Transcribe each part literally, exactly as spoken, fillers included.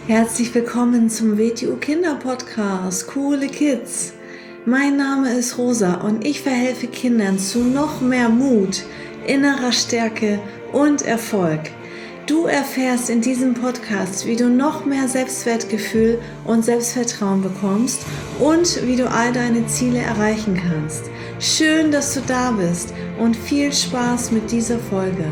Herzlich willkommen zum W T U Kinder Podcast, Coole Kids. Mein Name ist Rosa und ich verhelfe Kindern zu noch mehr Mut, innerer Stärke und Erfolg. Du erfährst in diesem Podcast, wie du noch mehr Selbstwertgefühl und Selbstvertrauen bekommst und wie du all deine Ziele erreichen kannst. Schön, dass du da bist und viel Spaß mit dieser Folge.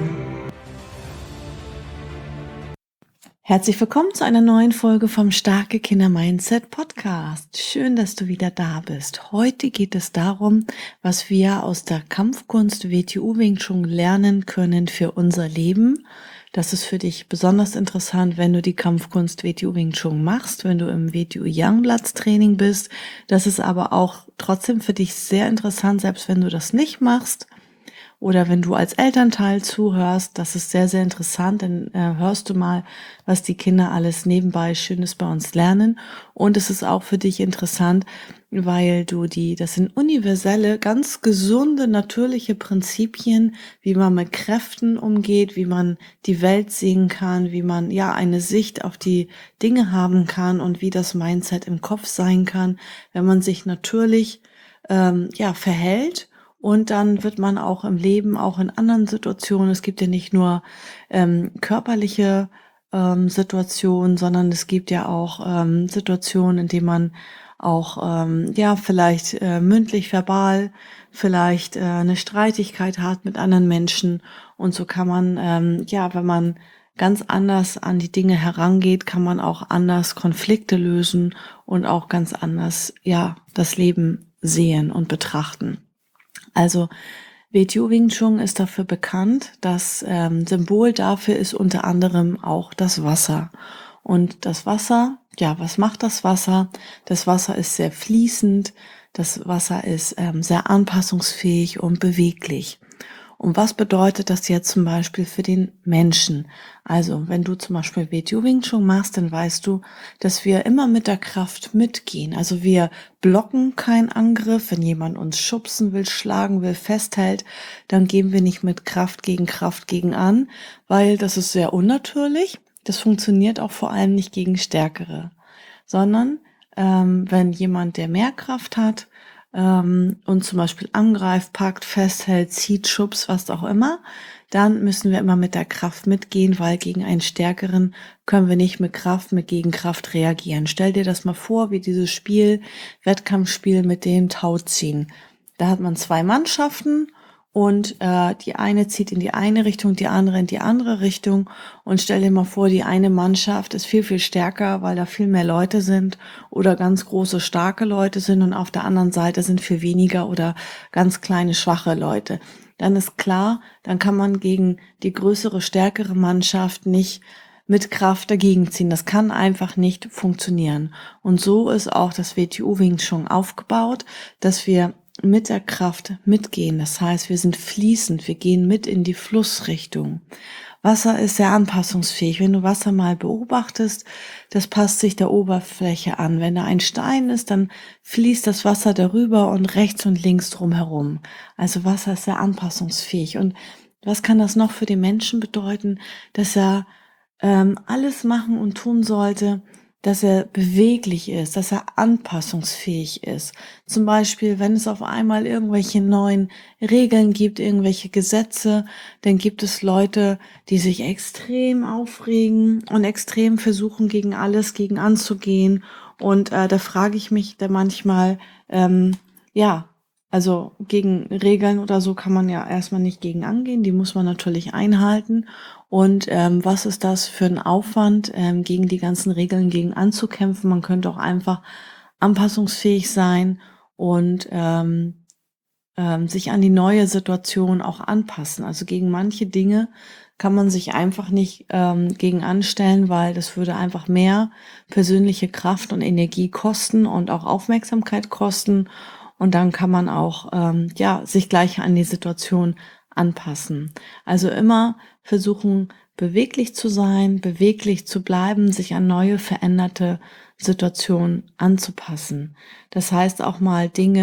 Herzlich willkommen zu einer neuen Folge vom Starke Kinder Mindset Podcast. Schön, dass du wieder da bist. Heute geht es darum, was wir aus der Kampfkunst W T U Wing Chun lernen können für unser Leben. Das ist für dich besonders interessant, wenn du die Kampfkunst W T U Wing Chun machst, wenn du im W T U Youngblood Training bist. Das ist aber auch trotzdem für dich sehr interessant, selbst wenn du das nicht machst. Oder wenn du als Elternteil zuhörst, das ist sehr, sehr interessant, dann äh, hörst du mal, was die Kinder alles nebenbei Schönes bei uns lernen. Und es ist auch für dich interessant, weil du die, das sind universelle, ganz gesunde, natürliche Prinzipien, wie man mit Kräften umgeht, wie man die Welt sehen kann, wie man ja eine Sicht auf die Dinge haben kann und wie das Mindset im Kopf sein kann, wenn man sich natürlich ähm, ja verhält. Und dann wird man auch im Leben, auch in anderen Situationen, es gibt ja nicht nur ähm, körperliche ähm, Situationen, sondern es gibt ja auch ähm, Situationen, in denen man auch ähm, ja vielleicht äh, mündlich, verbal, vielleicht äh, eine Streitigkeit hat mit anderen Menschen. Und so kann man, ähm, ja, wenn man ganz anders an die Dinge herangeht, kann man auch anders Konflikte lösen und auch ganz anders, ja, das Leben sehen und betrachten. Also W T U Wing Chun ist dafür bekannt, das ähm, Symbol dafür ist unter anderem auch das Wasser. Und das Wasser, ja, was macht das Wasser? Das Wasser ist sehr fließend, das Wasser ist ähm, sehr anpassungsfähig und beweglich. Und was bedeutet das jetzt zum Beispiel für den Menschen? Also, wenn du zum Beispiel W T U Wing Chun machst, dann weißt du, dass wir immer mit der Kraft mitgehen. Also wir blocken keinen Angriff. Wenn jemand uns schubsen will, schlagen will, festhält, dann gehen wir nicht mit Kraft gegen Kraft gegen an, weil das ist sehr unnatürlich. Das funktioniert auch vor allem nicht gegen Stärkere, sondern ähm, wenn jemand, der mehr Kraft hat, ähm, und zum Beispiel angreift, packt, festhält, zieht, schubst, was auch immer, dann müssen wir immer mit der Kraft mitgehen, weil gegen einen Stärkeren können wir nicht mit Kraft, mit Gegenkraft reagieren. Stell dir das mal vor, wie dieses Spiel, Wettkampfspiel mit dem Tauziehen. Da hat man zwei Mannschaften und äh, die eine zieht in die eine Richtung, die andere in die andere Richtung. Und stell dir mal vor, die eine Mannschaft ist viel, viel stärker, weil da viel mehr Leute sind oder ganz große, starke Leute sind und auf der anderen Seite sind viel weniger oder ganz kleine, schwache Leute. Dann ist klar, dann kann man gegen die größere, stärkere Mannschaft nicht mit Kraft dagegen ziehen. Das kann einfach nicht funktionieren. Und so ist auch das W T U Wing Chun aufgebaut, dass wir mit der Kraft mitgehen. Das heißt, wir sind fließend, wir gehen mit in die Flussrichtung. Wasser ist sehr anpassungsfähig. Wenn du Wasser mal beobachtest, das passt sich der Oberfläche an. Wenn da ein Stein ist, dann fließt das Wasser darüber und rechts und links drumherum. Also Wasser ist sehr anpassungsfähig. Und was kann das noch für den Menschen bedeuten? Dass er ähm, alles machen und tun sollte, dass er beweglich ist, dass er anpassungsfähig ist. Zum Beispiel, wenn es auf einmal irgendwelche neuen Regeln gibt, irgendwelche Gesetze, dann gibt es Leute, die sich extrem aufregen und extrem versuchen, gegen alles gegen anzugehen. Und äh, da frage ich mich da manchmal, ähm, ja, also gegen Regeln oder so kann man ja erstmal nicht gegen angehen, die muss man natürlich einhalten. Und ähm, was ist das für ein Aufwand, ähm, gegen die ganzen Regeln gegen anzukämpfen? Man könnte auch einfach anpassungsfähig sein und ähm, ähm, sich an die neue Situation auch anpassen. Also gegen manche Dinge kann man sich einfach nicht ähm, gegen anstellen, weil das würde einfach mehr persönliche Kraft und Energie kosten und auch Aufmerksamkeit kosten. Und dann kann man auch ähm, ja sich gleich an die Situation anpassen. Also immer versuchen, beweglich zu sein, beweglich zu bleiben, sich an neue, veränderte Situationen anzupassen. Das heißt auch mal Dinge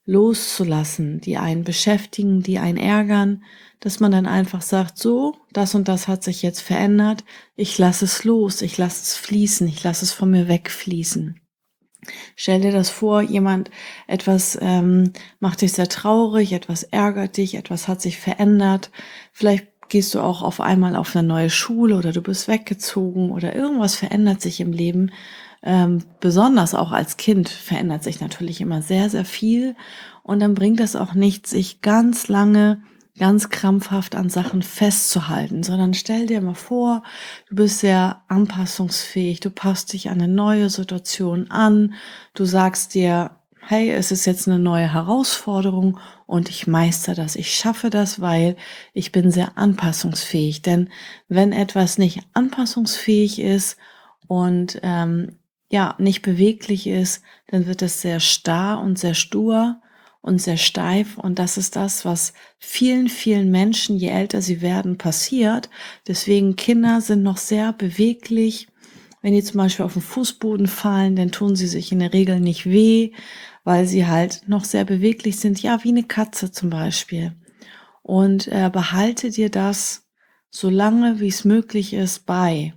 loszulassen, die einen beschäftigen, die einen ärgern, dass man dann einfach sagt, so, das und das hat sich jetzt verändert, ich lasse es los, ich lasse es fließen, ich lasse es von mir wegfließen. Stell dir das vor, jemand, etwas ähm, macht dich sehr traurig, etwas ärgert dich, etwas hat sich verändert, vielleicht gehst du auch auf einmal auf eine neue Schule oder du bist weggezogen oder irgendwas verändert sich im Leben. Ähm, besonders auch als Kind verändert sich natürlich immer sehr, sehr viel und dann bringt das auch nichts, sich ganz lange, ganz krampfhaft an Sachen festzuhalten, sondern stell dir mal vor, du bist sehr anpassungsfähig, du passt dich an eine neue Situation an, du sagst dir, hey, es ist jetzt eine neue Herausforderung und ich meister das, ich schaffe das, weil ich bin sehr anpassungsfähig. Denn wenn etwas nicht anpassungsfähig ist und ähm, ja nicht beweglich ist, dann wird es sehr starr und sehr stur und sehr steif. Und das ist das, was vielen, vielen Menschen, je älter sie werden, passiert. Deswegen Kinder sind noch sehr beweglich. Wenn die zum Beispiel auf den Fußboden fallen, dann tun sie sich in der Regel nicht weh, weil sie halt noch sehr beweglich sind. Ja, wie eine Katze zum Beispiel. Und äh, behalte dir das so lange, wie es möglich ist, bei.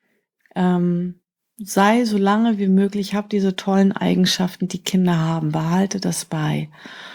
Ähm, sei so lange wie möglich, hab diese tollen Eigenschaften, die Kinder haben. Behalte das bei.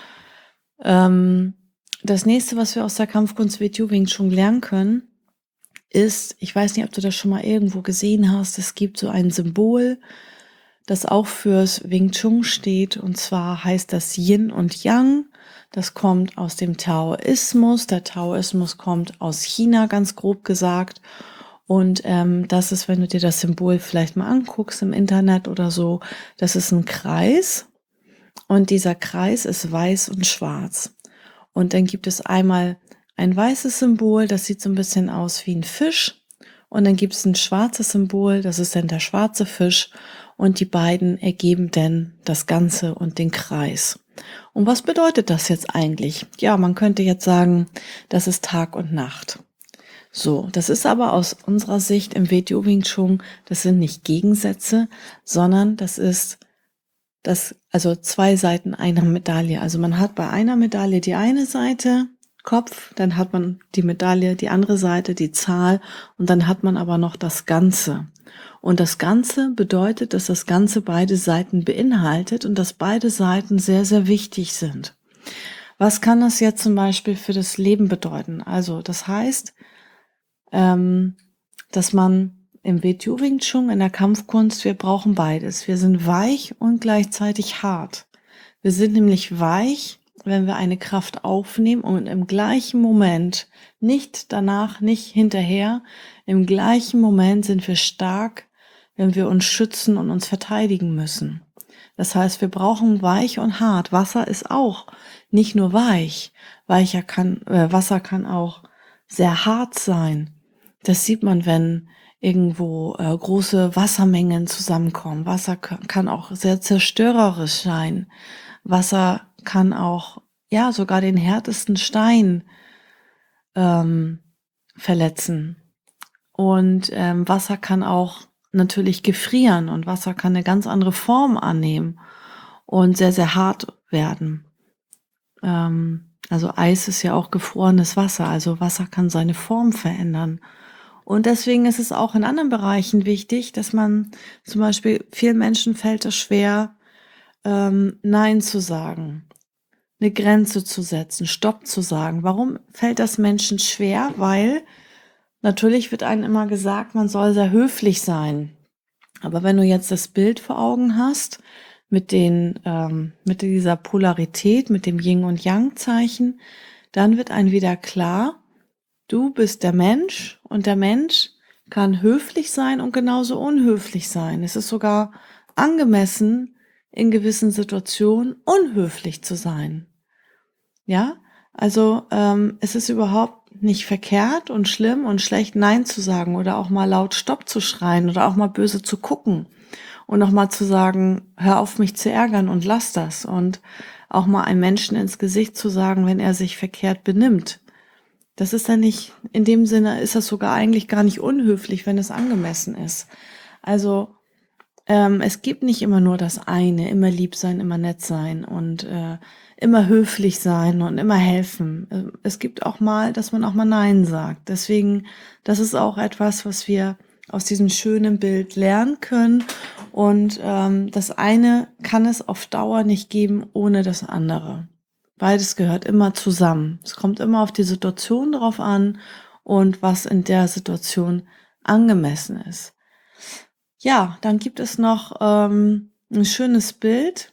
Ähm, das nächste, was wir aus der Kampfkunst W Wing Chun lernen können, ist, ich weiß nicht, ob du das schon mal irgendwo gesehen hast, es gibt so ein Symbol, das auch fürs Wing Chun steht, und zwar heißt das Yin und Yang. Das kommt aus dem Taoismus. Der Taoismus kommt aus China, ganz grob gesagt. Und ähm, das ist, wenn du dir das Symbol vielleicht mal anguckst im Internet oder so, das ist ein Kreis. Und dieser Kreis ist weiß und schwarz. Und dann gibt es einmal ein weißes Symbol, das sieht so ein bisschen aus wie ein Fisch. Und dann gibt es ein schwarzes Symbol, das ist dann der schwarze Fisch. Und die beiden ergeben dann das Ganze und den Kreis. Und was bedeutet das jetzt eigentlich? Ja, man könnte jetzt sagen, das ist Tag und Nacht. So, das ist aber aus unserer Sicht im W Wing Chun, das sind nicht Gegensätze, sondern das ist das, also zwei Seiten einer Medaille. Also man hat bei einer Medaille die eine Seite, Kopf, dann hat man die Medaille, die andere Seite, die Zahl, und dann hat man aber noch das Ganze. Und das Ganze bedeutet, dass das Ganze beide Seiten beinhaltet und dass beide Seiten sehr, sehr wichtig sind. Was kann das jetzt zum Beispiel für das Leben bedeuten? Also das heißt, ähm, dass man im W Wing Chun, in der Kampfkunst, wir brauchen beides. Wir sind weich und gleichzeitig hart. Wir sind nämlich weich, wenn wir eine Kraft aufnehmen, und im gleichen Moment, nicht danach, nicht hinterher, im gleichen Moment sind wir stark, wenn wir uns schützen und uns verteidigen müssen. Das heißt, wir brauchen weich und hart. Wasser ist auch nicht nur weich. Weicher kann, äh, Wasser kann auch sehr hart sein. Das sieht man, wenn irgendwo äh, große Wassermengen zusammenkommen. Wasser kann auch sehr zerstörerisch sein. Wasser kann auch, ja, sogar den härtesten Stein ähm, verletzen. Und ähm, Wasser kann auch natürlich gefrieren, und Wasser kann eine ganz andere Form annehmen und sehr, sehr hart werden. Ähm, also Eis ist ja auch gefrorenes Wasser, also Wasser kann seine Form verändern. Und deswegen ist es auch in anderen Bereichen wichtig, dass man zum Beispiel, vielen Menschen fällt es schwer, ähm, Nein zu sagen, eine Grenze zu setzen, Stopp zu sagen. Warum fällt das Menschen schwer? Weil natürlich wird einem immer gesagt, man soll sehr höflich sein. Aber wenn du jetzt das Bild vor Augen hast, mit den, ähm, mit dieser Polarität, mit dem Yin- und Yang-Zeichen, dann wird einem wieder klar, du bist der Mensch, und der Mensch kann höflich sein und genauso unhöflich sein. Es ist sogar angemessen, in gewissen Situationen unhöflich zu sein. Ja, also ähm, es ist überhaupt nicht verkehrt und schlimm und schlecht, Nein zu sagen oder auch mal laut Stopp zu schreien oder auch mal böse zu gucken und auch mal zu sagen, hör auf, mich zu ärgern und lass das, und auch mal einem Menschen ins Gesicht zu sagen, wenn er sich verkehrt benimmt. Das ist dann nicht, in dem Sinne ist das sogar eigentlich gar nicht unhöflich, wenn es angemessen ist. Also ähm, es gibt nicht immer nur das eine, immer lieb sein, immer nett sein und äh, immer höflich sein und immer helfen. Ähm, Es gibt auch mal, dass man auch mal Nein sagt. Deswegen, das ist auch etwas, was wir aus diesem schönen Bild lernen können. Und ähm, das eine kann es auf Dauer nicht geben ohne das andere. Beides gehört immer zusammen. Es kommt immer auf die Situation drauf an und was in der Situation angemessen ist. Ja, dann gibt es noch ähm, ein schönes Bild,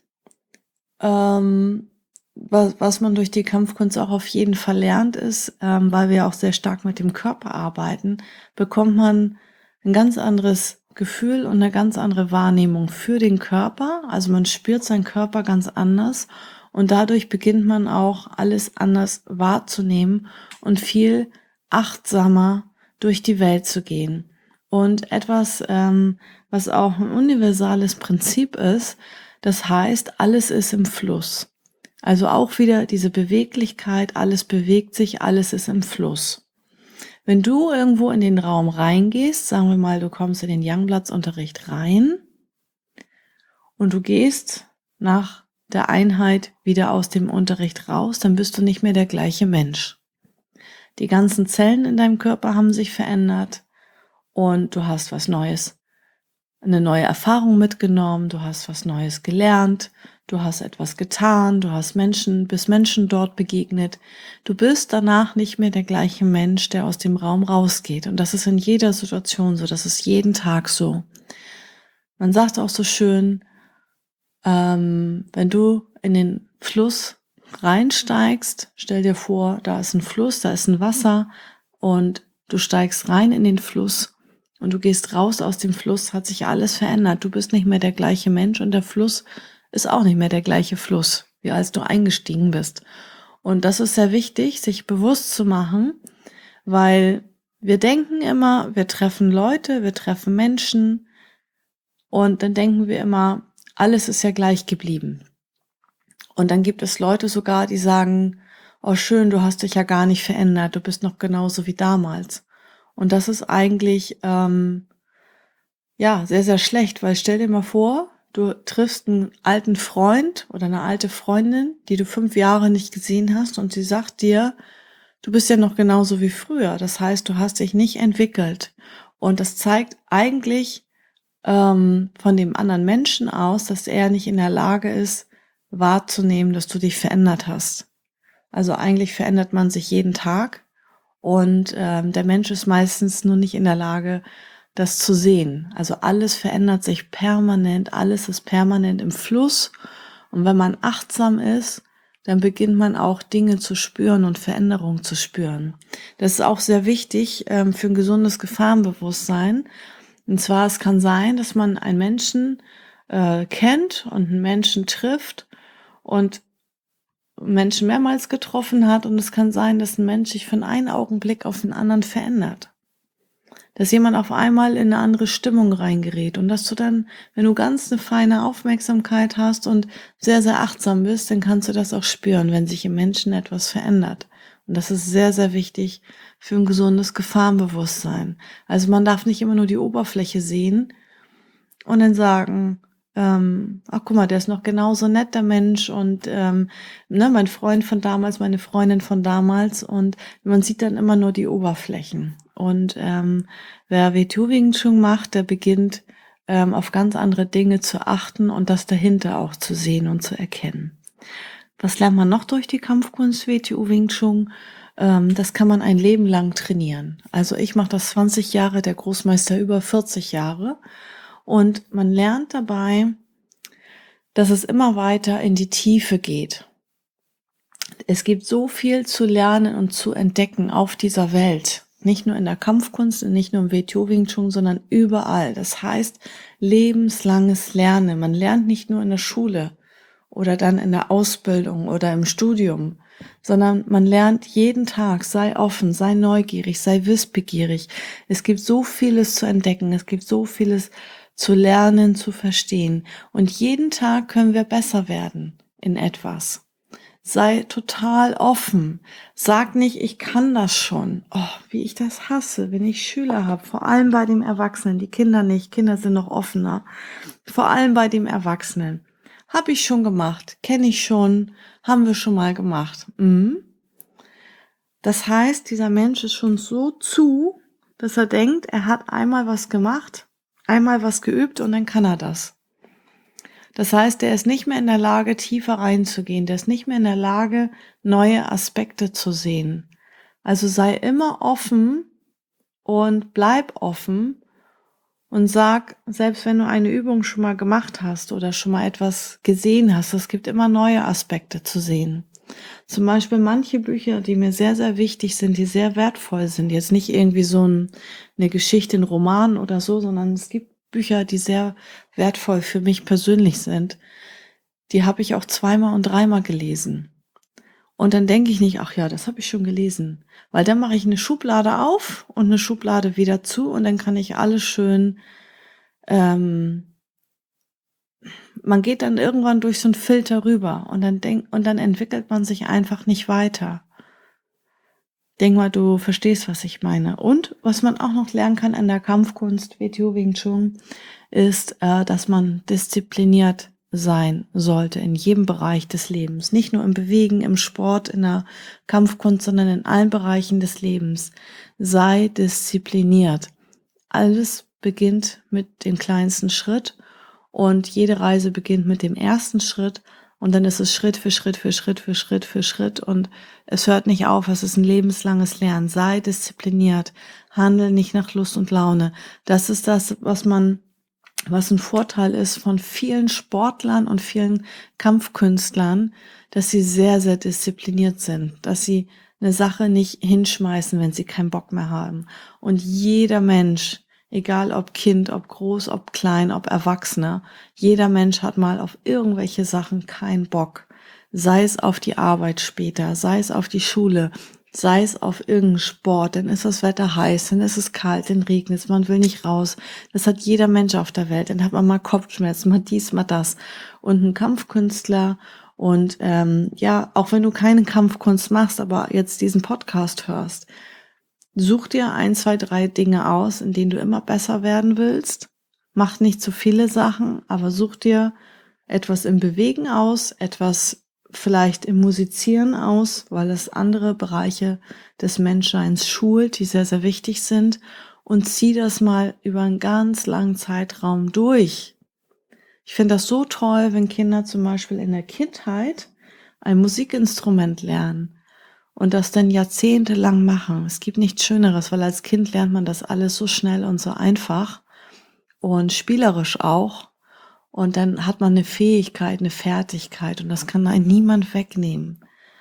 ähm, was, was man durch die Kampfkunst auch auf jeden Fall lernt, ist, ähm, weil wir auch sehr stark mit dem Körper arbeiten, bekommt man ein ganz anderes Gefühl und eine ganz andere Wahrnehmung für den Körper. Also man spürt seinen Körper ganz anders und dadurch beginnt man auch alles anders wahrzunehmen und viel achtsamer durch die Welt zu gehen. Und etwas, ähm, was auch ein universales Prinzip ist, das heißt, alles ist im Fluss. Also auch wieder diese Beweglichkeit, alles bewegt sich, alles ist im Fluss. Wenn du irgendwo in den Raum reingehst, sagen wir mal, du kommst in den Youngbloods-Unterricht rein und du gehst nach der Einheit wieder aus dem Unterricht raus, dann bist du nicht mehr der gleiche Mensch. Die ganzen Zellen in deinem Körper haben sich verändert und du hast was Neues, eine neue Erfahrung mitgenommen, du hast was Neues gelernt, du hast etwas getan, du hast Menschen, bist Menschen dort begegnet. Du bist danach nicht mehr der gleiche Mensch, der aus dem Raum rausgeht. Und das ist in jeder Situation so, das ist jeden Tag so. Man sagt auch so schön, ähm, wenn du in den Fluss reinsteigst, stell dir vor, da ist ein Fluss, da ist ein Wasser und du steigst rein in den Fluss und du gehst raus aus dem Fluss, hat sich alles verändert. Du bist nicht mehr der gleiche Mensch und der Fluss ist auch nicht mehr der gleiche Fluss, wie als du eingestiegen bist. Und das ist sehr wichtig, sich bewusst zu machen, weil wir denken immer, wir treffen Leute, wir treffen Menschen und dann denken wir immer, alles ist ja gleich geblieben. Und dann gibt es Leute sogar, die sagen, oh schön, du hast dich ja gar nicht verändert, du bist noch genauso wie damals. Und das ist eigentlich ähm, ja sehr, sehr schlecht, weil stell dir mal vor, du triffst einen alten Freund oder eine alte Freundin, die du fünf Jahre nicht gesehen hast und sie sagt dir, du bist ja noch genauso wie früher. Das heißt, du hast dich nicht entwickelt. Und das zeigt eigentlich ähm, von dem anderen Menschen aus, dass er nicht in der Lage ist, wahrzunehmen, dass du dich verändert hast. Also eigentlich verändert man sich jeden Tag und ähm, der Mensch ist meistens nur nicht in der Lage, das zu sehen. Also alles verändert sich permanent, alles ist permanent im Fluss und wenn man achtsam ist, dann beginnt man auch Dinge zu spüren und Veränderungen zu spüren. Das ist auch sehr wichtig ähm, für ein gesundes Gefahrenbewusstsein. Und zwar, es kann sein, dass man einen Menschen äh, kennt und einen Menschen trifft und Menschen mehrmals getroffen hat und es kann sein, dass ein Mensch sich von einem Augenblick auf den anderen verändert. Dass jemand auf einmal in eine andere Stimmung reingerät und dass du dann, wenn du ganz eine feine Aufmerksamkeit hast und sehr, sehr achtsam bist, dann kannst du das auch spüren, wenn sich im Menschen etwas verändert. Und das ist sehr, sehr wichtig für ein gesundes Gefahrenbewusstsein. Also man darf nicht immer nur die Oberfläche sehen und dann sagen, ähm, ach guck mal, der ist noch genauso nett, der Mensch und ähm, ne, mein Freund von damals, meine Freundin von damals und man sieht dann immer nur die Oberflächen. Und ähm, wer Wing Chun macht, der beginnt ähm, auf ganz andere Dinge zu achten und das dahinter auch zu sehen und zu erkennen. Was lernt man noch durch die Kampfkunst W T U Wing Chun? Ähm, das kann man ein Leben lang trainieren. Also ich mache das zwanzig Jahre, der Großmeister über vierzig Jahre. Und man lernt dabei, dass es immer weiter in die Tiefe geht. Es gibt so viel zu lernen und zu entdecken auf dieser Welt. Nicht nur in der Kampfkunst und nicht nur im W T O Wing Chun, sondern überall. Das heißt, lebenslanges Lernen. Man lernt nicht nur in der Schule oder dann in der Ausbildung oder im Studium, sondern man lernt jeden Tag, sei offen, sei neugierig, sei wissbegierig. Es gibt so vieles zu entdecken, es gibt so vieles zu lernen, zu verstehen. Und jeden Tag können wir besser werden in etwas. Sei total offen. Sag nicht, ich kann das schon. Oh, wie ich das hasse, wenn ich Schüler habe, vor allem bei dem Erwachsenen, die Kinder nicht, Kinder sind noch offener, vor allem bei dem Erwachsenen. Habe ich schon gemacht, kenne ich schon, haben wir schon mal gemacht. Mhm. Das heißt, dieser Mensch ist schon so zu, dass er denkt, er hat einmal was gemacht, einmal was geübt und dann kann er das. Das heißt, der ist nicht mehr in der Lage, tiefer reinzugehen. Der ist nicht mehr in der Lage, neue Aspekte zu sehen. Also sei immer offen und bleib offen und sag, selbst wenn du eine Übung schon mal gemacht hast oder schon mal etwas gesehen hast, es gibt immer neue Aspekte zu sehen. Zum Beispiel manche Bücher, die mir sehr, sehr wichtig sind, die sehr wertvoll sind. Jetzt nicht irgendwie so ein, eine Geschichte, ein Roman oder so, sondern es gibt Bücher, die sehr wertvoll für mich persönlich sind. Die habe ich auch zweimal und dreimal gelesen. Und dann denke ich nicht, ach ja, das habe ich schon gelesen. Weil dann mache ich eine Schublade auf und eine Schublade wieder zu und dann kann ich alles schön, ähm, man geht dann irgendwann durch so einen Filter rüber und dann denkt, und dann entwickelt man sich einfach nicht weiter. Denk mal, du verstehst, was ich meine. Und was man auch noch lernen kann in der Kampfkunst, W T O Wing Chun, ist, äh, dass man diszipliniert sein sollte in jedem Bereich des Lebens. Nicht nur im Bewegen, im Sport, in der Kampfkunst, sondern in allen Bereichen des Lebens. Sei diszipliniert. Alles beginnt mit dem kleinsten Schritt und jede Reise beginnt mit dem ersten Schritt. Und dann ist es Schritt für Schritt für Schritt für Schritt für Schritt und es hört nicht auf, es ist ein lebenslanges Lernen. Sei diszipliniert, handle nicht nach Lust und Laune. Das ist das, was man, was ein Vorteil ist von vielen Sportlern und vielen Kampfkünstlern, dass sie sehr, sehr diszipliniert sind, dass sie eine Sache nicht hinschmeißen, wenn sie keinen Bock mehr haben. Und jeder Mensch, egal ob Kind, ob groß, ob klein, ob Erwachsener, jeder Mensch hat mal auf irgendwelche Sachen keinen Bock. Sei es auf die Arbeit später, sei es auf die Schule, sei es auf irgendeinen Sport, dann ist das Wetter heiß, dann ist es kalt, dann regnet es, man will nicht raus. Das hat jeder Mensch auf der Welt. Dann hat man mal Kopfschmerzen, mal dies, mal das. Und ein Kampfkünstler und ähm, ja, auch wenn du keine Kampfkunst machst, aber jetzt diesen Podcast hörst, such dir ein, zwei, drei Dinge aus, in denen du immer besser werden willst. Mach nicht zu viele Sachen, aber such dir etwas im Bewegen aus, etwas vielleicht im Musizieren aus, weil es andere Bereiche des Menschseins schult, die sehr, sehr wichtig sind, und zieh das mal über einen ganz langen Zeitraum durch. Ich finde das so toll, wenn Kinder zum Beispiel in der Kindheit ein Musikinstrument lernen und das dann jahrzehntelang machen. Es gibt nichts Schöneres, weil als Kind lernt man das alles so schnell und so einfach und spielerisch auch. Und dann hat man eine Fähigkeit, eine Fertigkeit und das kann einen niemand wegnehmen.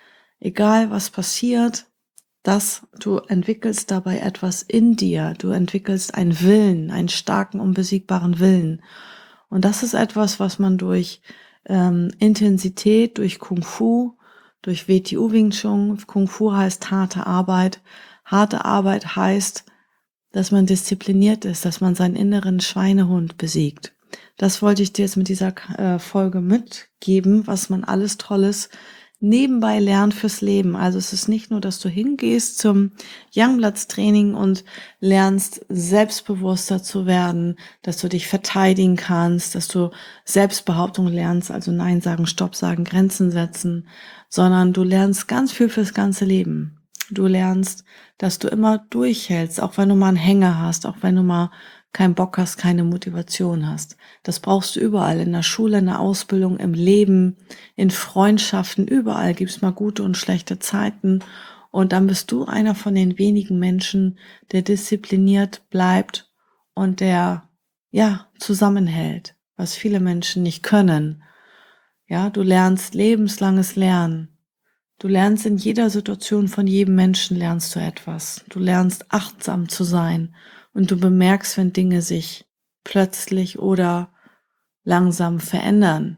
Egal was passiert, dass du entwickelst dabei etwas in dir. Du entwickelst einen Willen, einen starken, unbesiegbaren Willen. Und das ist etwas, was man durch ähm, Intensität, durch Kung Fu, durch W T O Wing Chun, Kung Fu heißt harte Arbeit. Harte Arbeit heißt, dass man diszipliniert ist, dass man seinen inneren Schweinehund besiegt. Das wollte ich dir jetzt mit dieser äh, Folge mitgeben, was man alles Tolles nebenbei lernt fürs Leben. Also es ist nicht nur, dass du hingehst zum Youngbloods-Training und lernst, selbstbewusster zu werden, dass du dich verteidigen kannst, dass du Selbstbehauptung lernst, also Nein sagen, Stopp sagen, Grenzen setzen, sondern du lernst ganz viel fürs ganze Leben. Du lernst, dass du immer durchhältst, auch wenn du mal einen Hänger hast, auch wenn du mal keinen Bock hast, keine Motivation hast. Das brauchst du überall, in der Schule, in der Ausbildung, im Leben, in Freundschaften, überall gibt's mal gute und schlechte Zeiten. Und dann bist du einer von den wenigen Menschen, der diszipliniert bleibt und der, ja, zusammenhält, was viele Menschen nicht können. Ja, du lernst lebenslanges Lernen. Du lernst in jeder Situation von jedem Menschen lernst du etwas. Du lernst achtsam zu sein und du bemerkst, wenn Dinge sich plötzlich oder langsam verändern.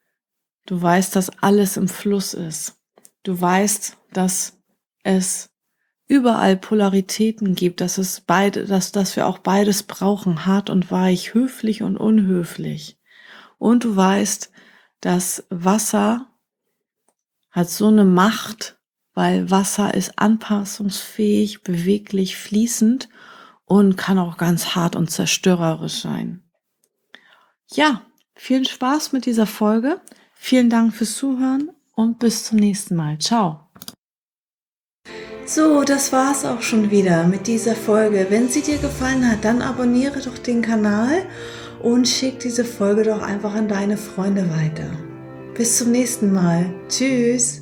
Du weißt, dass alles im Fluss ist. Du weißt, dass es überall Polaritäten gibt, dass es beide, dass, dass wir auch beides brauchen, hart und weich, höflich und unhöflich. Und du weißt, dass Wasser hat so eine Macht, weil Wasser ist anpassungsfähig, beweglich, fließend und kann auch ganz hart und zerstörerisch sein. Ja, vielen Spaß mit dieser Folge. Vielen Dank fürs Zuhören und bis zum nächsten Mal. Ciao. So, das war's auch schon wieder mit dieser Folge. Wenn sie dir gefallen hat, dann abonniere doch den Kanal und schick diese Folge doch einfach an deine Freunde weiter. Bis zum nächsten Mal. Tschüss.